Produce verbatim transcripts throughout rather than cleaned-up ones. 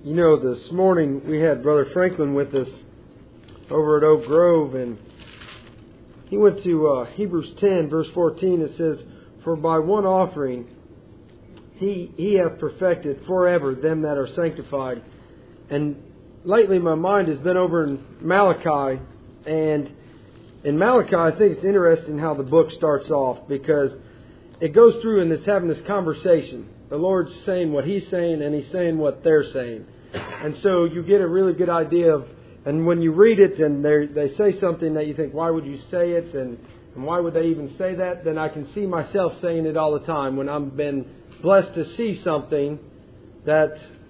You know, this morning we had Brother Franklin with us over at Oak Grove, and he went to uh, Hebrews ten, verse fourteen. It says, "For by one offering he he hath perfected forever them that are sanctified." And lately my mind has been over in Malachi, and in Malachi I think it's interesting how the book starts off, because it goes through and it's having this conversation. The Lord's saying what He's saying, and He's saying what they're saying. And so you get a really good idea of, and when you read it and they they say something that you think, why would you say it? And, and why would they even say that? Then I can see myself saying it all the time when I've been blessed to see something that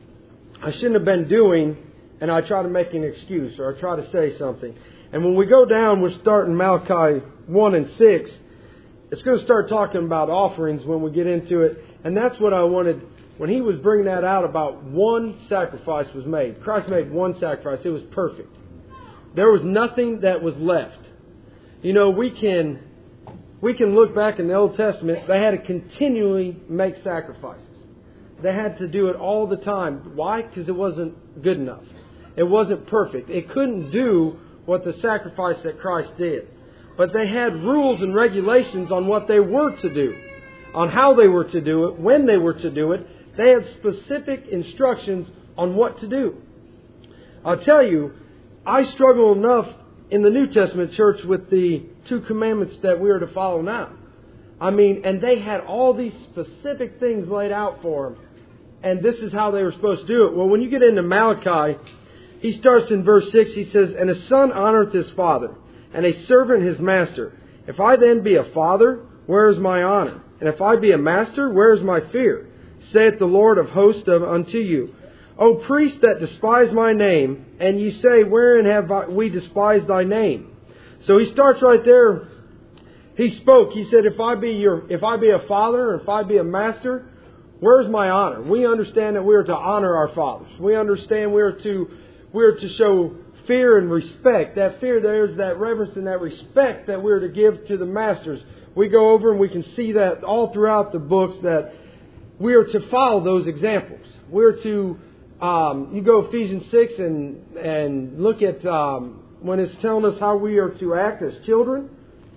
I shouldn't have been doing, and I try to make an excuse or I try to say something. And when we go down, we're starting Malachi one and six. It's going to start talking about offerings when we get into it. And that's what I wanted. When he was bringing that out about one sacrifice was made. Christ made one sacrifice. It was perfect. There was nothing that was left. You know, we can we can look back in the Old Testament. They had to continually make sacrifices. They had to do it all the time. Why? Because it wasn't good enough. It wasn't perfect. It couldn't do what the sacrifice that Christ did. But they had rules and regulations on what they were to do, on how they were to do it, when they were to do it. They had specific instructions on what to do. I'll tell you, I struggle enough in the New Testament church with the two commandments that we are to follow now. I mean, and they had all these specific things laid out for them. And this is how they were supposed to do it. Well, when you get into Malachi, he starts in verse six. He says, "And a son honoreth his father, and a servant his master. If I then be a father, where is my honor? And if I be a master, where is my fear? Saith the Lord of hosts unto you, O priests that despise my name, and ye say, wherein have we despised thy name?" So he starts right there. He spoke. He said, if I be your, if I be a father, or if I be a master, where's my honor? We understand that we are to honor our fathers. We understand we are to, we are to show fear and respect. That fear, there's that reverence and that respect that we're to give to the masters. We go over and we can see that all throughout the books, that we are to follow those examples. We're to, um, you go Ephesians six and and look at um, when it's telling us how we are to act as children.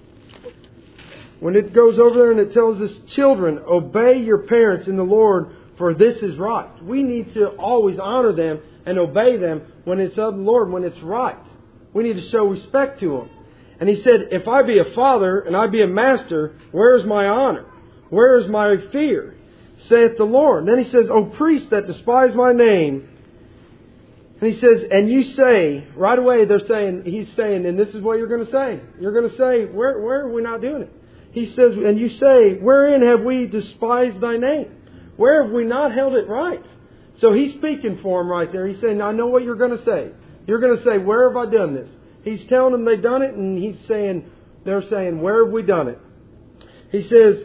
When it goes over there and it tells us, children, obey your parents in the Lord, for this is right. We need to always honor them and obey them when it's of the Lord, when it's right. We need to show respect to them. And he said, if I be a father and I be a master, where is my honor? Where is my fear? Saith the Lord. And then he says, O priests that despise my name. And he says, and you say, right away they're saying, he's saying, and this is what you're going to say. You're going to say, where, where are we not doing it? He says, and you say, wherein have we despised thy name? Where have we not held it right? So he's speaking for him right there. He's saying, I know what you're going to say. You're going to say, where have I done this? He's telling them they've done it, and he's saying, they're saying, where have we done it? He says,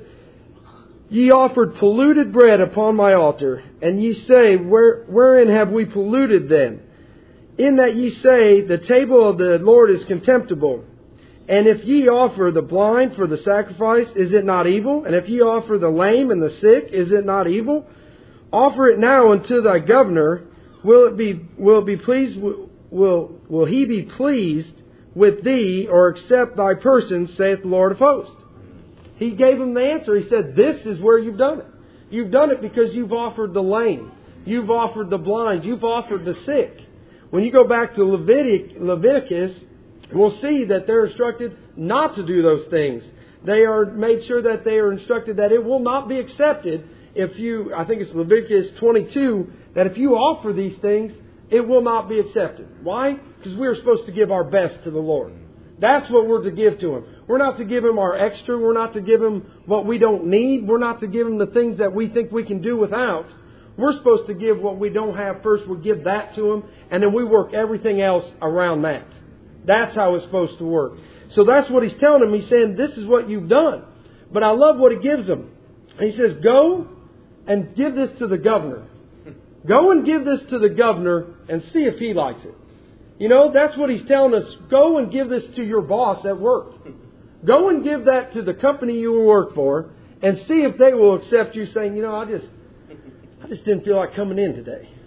ye offered polluted bread upon my altar, and ye say, Where, wherein have we polluted them? In that ye say, the table of the Lord is contemptible. And if ye offer the blind for the sacrifice, is it not evil? And if ye offer the lame and the sick, is it not evil? Offer it now unto thy governor. Will it be? Will it be pleased? Will will he be pleased with thee, or accept thy person? Saith the Lord of hosts. He gave him the answer. He said, this is where you've done it. You've done it because you've offered the lame. You've offered the blind. You've offered the sick. When you go back to Levitic, Leviticus, we'll see that they're instructed not to do those things. They are made sure that they are instructed that it will not be accepted if you, I think it's Leviticus twenty-two, that if you offer these things, it will not be accepted. Why? Because we're supposed to give our best to the Lord. That's what we're to give to Him. We're not to give Him our extra. We're not to give Him what we don't need. We're not to give Him the things that we think we can do without. We're supposed to give what we don't have first. We give that to Him, and then we work everything else around that. That's how it's supposed to work. So that's what He's telling them. He's saying, this is what you've done. But I love what He gives them. He says, go and give this to the governor. Go and give this to the governor and see if he likes it. You know, that's what he's telling us. Go and give this to your boss at work. Go and give that to the company you work for and see if they will accept you saying, you know, I just I just didn't feel like coming in today.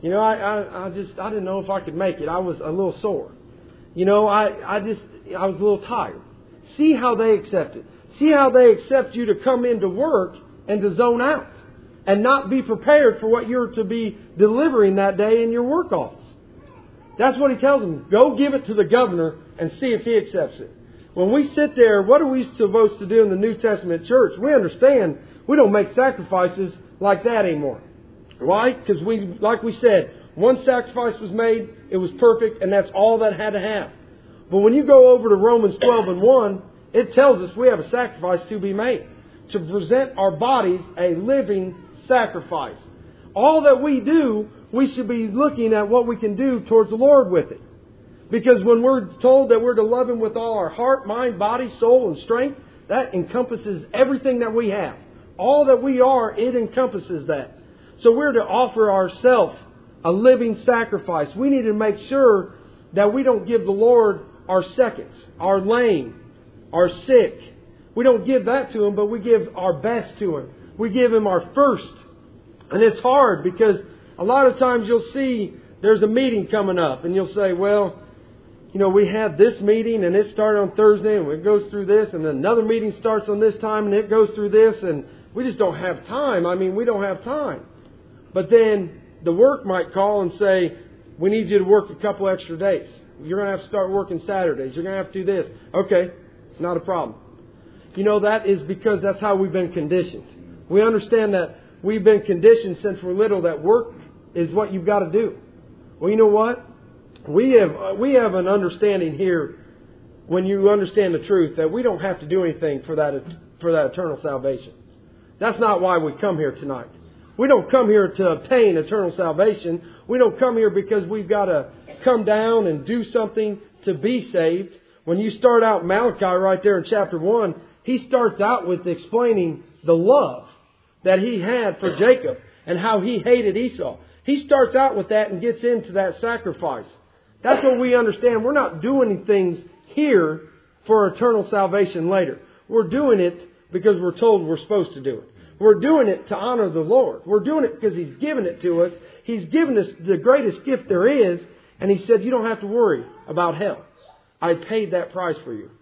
You know, I, I, I just, I didn't know if I could make it. I was a little sore. You know, I, I just, I was a little tired. See how they accept it. See how they accept you to come into work and to zone out and not be prepared for what you're to be delivering that day in your work office. That's what he tells them. Go give it to the governor and see if he accepts it. When we sit there, what are we supposed to do in the New Testament church? We understand we don't make sacrifices like that anymore. Why? Because we, like we said, one sacrifice was made, it was perfect, and that's all that had to have. But when you go over to Romans twelve and one, it tells us we have a sacrifice to be made. To present our bodies a living sacrifice. All that we do, we should be looking at what we can do towards the Lord with it. Because when we're told that we're to love Him with all our heart, mind, body, soul, and strength, that encompasses everything that we have. All that we are, it encompasses that. So we're to offer ourselves a living sacrifice. We need to make sure that we don't give the Lord our seconds, our lame, our sick. We don't give that to Him, but we give our best to Him. We give Him our first. And it's hard because a lot of times you'll see there's a meeting coming up and you'll say, well, you know, we had this meeting and it started on Thursday and it goes through this, and then another meeting starts on this time and it goes through this, and we just don't have time. I mean, we don't have time. But then the work might call and say, we need you to work a couple extra days. You're going to have to start working Saturdays. You're going to have to do this. Okay, it's not a problem. You know, that is because that's how we've been conditioned. We understand that we've been conditioned since we're little that work is what you've got to do. Well, you know what? We have we have an understanding here, when you understand the truth, that we don't have to do anything for that for that eternal salvation. That's not why we come here tonight. We don't come here to obtain eternal salvation. We don't come here because we've got to come down and do something to be saved. When you start out Malachi right there in chapter one, he starts out with explaining the love that he had for Jacob and how he hated Esau. He starts out with that and gets into that sacrifice. That's what we understand. We're not doing things here for eternal salvation later. We're doing it because we're told we're supposed to do it. We're doing it to honor the Lord. We're doing it because He's given it to us. He's given us the greatest gift there is. And He said, you don't have to worry about hell. I paid that price for you.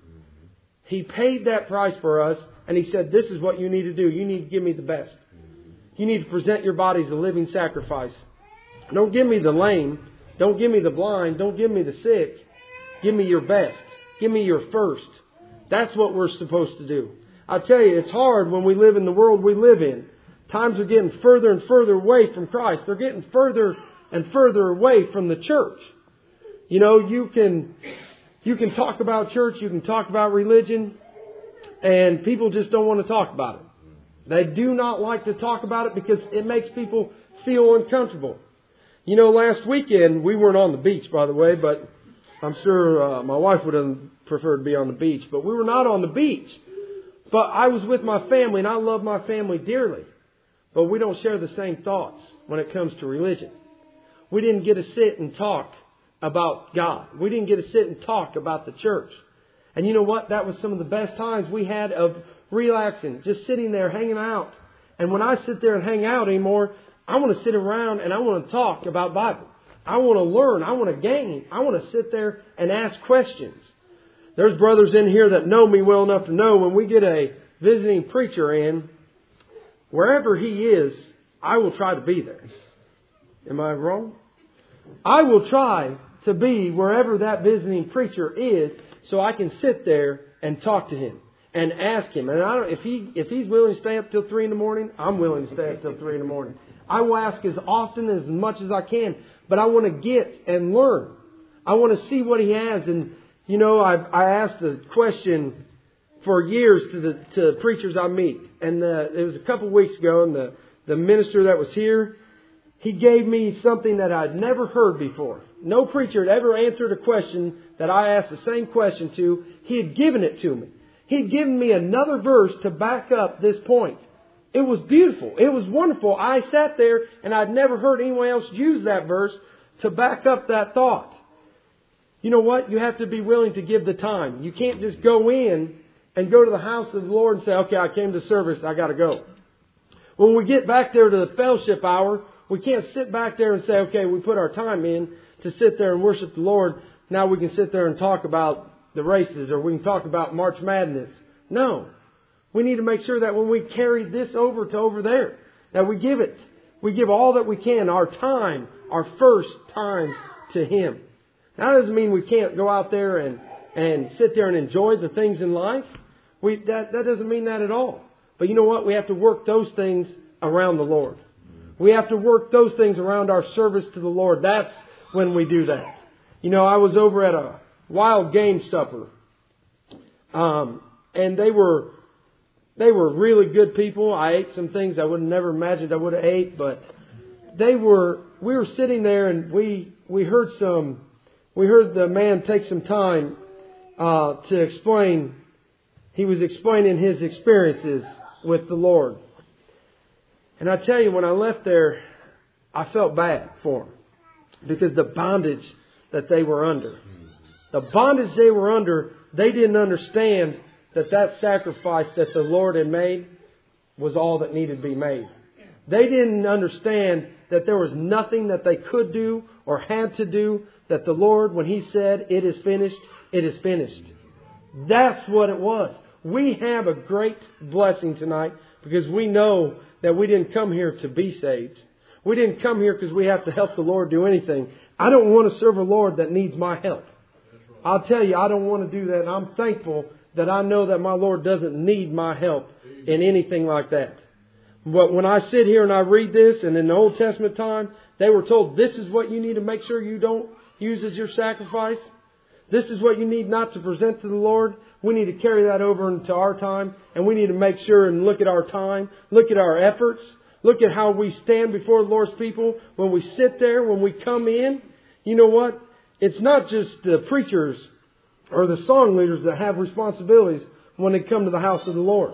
He paid that price for us. And He said, this is what you need to do. You need to give me the best. You need to present your bodies a living sacrifice. Don't give me the lame. Don't give me the blind. Don't give me the sick. Give me your best. Give me your first. That's what we're supposed to do. I tell you, it's hard when we live in the world we live in. Times are getting further and further away from Christ. They're getting further and further away from the church. You know, you can you can talk about church, you can talk about religion, and people just don't want to talk about it. They do not like to talk about it because it makes people feel uncomfortable. You know, last weekend, we weren't on the beach, by the way, but I'm sure uh, my wife would have preferred to be on the beach. But we were not on the beach. But I was with my family, and I love my family dearly. But we don't share the same thoughts when it comes to religion. We didn't get to sit and talk about God. We didn't get to sit and talk about the church. And you know what? That was some of the best times we had of relaxing, just sitting there, hanging out. And when I sit there and hang out anymore, I want to sit around and I want to talk about Bible. I want to learn. I want to gain. I want to sit there and ask questions. There's brothers in here that know me well enough to know when we get a visiting preacher in, wherever he is, I will try to be there. Am I wrong? I will try to be wherever that visiting preacher is so I can sit there and talk to him and ask him. And I don't, if he if he's willing to stay up till three in the morning, I'm willing to stay up till three in the morning. I will ask as often, as much as I can, but I want to get and learn. I want to see what he has. And you know, I've, I asked a question for years to the to preachers I meet. And uh, it was a couple of weeks ago, and the, the minister that was here, he gave me something that I'd never heard before. No preacher had ever answered a question that I asked the same question to. He had given it to me. He'd given me another verse to back up this point. It was beautiful. It was wonderful. I sat there, and I'd never heard anyone else use that verse to back up that thought. You know what? You have to be willing to give the time. You can't just go in and go to the house of the Lord and say, okay, I came to service, I got to go. When we get back there to the fellowship hour, We can't sit back there and say, okay, we put our time in to sit there and worship the Lord. Now we can sit there and talk about the races, or we can talk about March Madness. No. We need to make sure that when we carry this over to over there, that we give it. We give all that we can, our time, our first times to Him. That doesn't mean we can't go out there and, and sit there and enjoy the things in life. We, that, that doesn't mean that at all. But you know what? We have to work those things around the Lord. We have to work those things around our service to the Lord. That's when we do that. You know, I was over at a wild game supper. Um, and they were they were really good people. I ate some things I would have never imagined I would have ate, but they were we were sitting there and we we heard some we heard the man take some time uh, to explain. He was explaining his experiences with the Lord. And I tell you, when I left there, I felt bad for them. Because the bondage that they were under. The bondage they were under, they didn't understand that that sacrifice that the Lord had made was all that needed to be made. They didn't understand that there was nothing that they could do or had to do, that the Lord, when He said, it is finished, it is finished. That's what it was. We have a great blessing tonight because we know that we didn't come here to be saved. We didn't come here because we have to help the Lord do anything. I don't want to serve a Lord that needs my help. I'll tell you, I don't want to do that. And I'm thankful that I know that my Lord doesn't need my help in anything like that. But when I sit here and I read this, and in the Old Testament time, they were told this is what you need to make sure you don't use as your sacrifice. This is what you need not to present to the Lord. We need to carry that over into our time. And we need to make sure and look at our time. Look at our efforts. Look at how we stand before the Lord's people. When we sit there, when we come in, you know what? It's not just the preachers or the song leaders that have responsibilities when they come to the house of the Lord.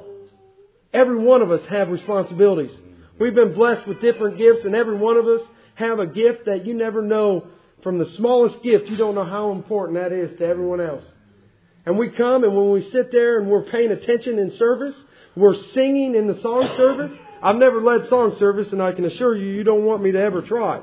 Every one of us have responsibilities. We've been blessed with different gifts, and every one of us have a gift that you never know. From the smallest gift, you don't know how important that is to everyone else. And we come, and when we sit there and we're paying attention in service, we're singing in the song service. I've never led song service, and I can assure you, you don't want me to ever try.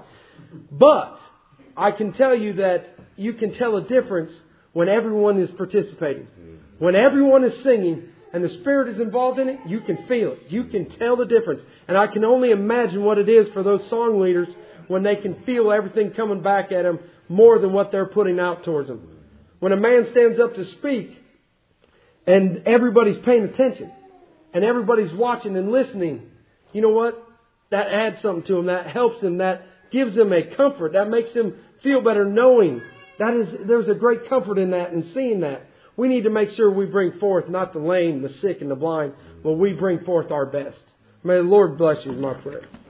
But I can tell you that you can tell a difference when everyone is participating. When everyone is singing and the Spirit is involved in it, you can feel it. You can tell the difference. And I can only imagine what it is for those song leaders when they can feel everything coming back at them more than what they're putting out towards them. When a man stands up to speak and everybody's paying attention and everybody's watching and listening, you know what? That adds something to him. That helps him. That gives him a comfort. That makes him feel better knowing. That is, there's a great comfort in that and seeing that. We need to make sure we bring forth not the lame, the sick, and the blind, but we bring forth our best. May the Lord bless you is my prayer.